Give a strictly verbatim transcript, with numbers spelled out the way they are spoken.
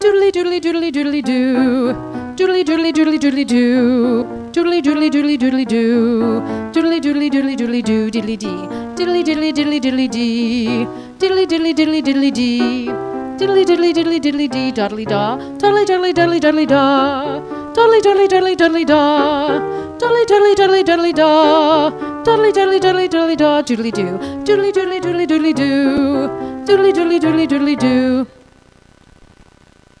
Doodly doodly doodly doodly doo. Doodly doodly doodly doodly doo. Doodly doodly doodly doodly doo. Doodly doodly doodly doodly doo. Diddly dee. Diddly diddly diddly diddly dee. Diddly diddly diddly diddly dee. Diddly diddly diddly diddly dee. Doddly da. Doddly doddly doddly doddly da. Doddly doddly doddly doddly da. Doddly doddly doddly doddly da. Doddly doddly doddly doddly da. Doodly doo. Doodly doodly doodly doodly doo. Doodly doodly doodly doodly doo.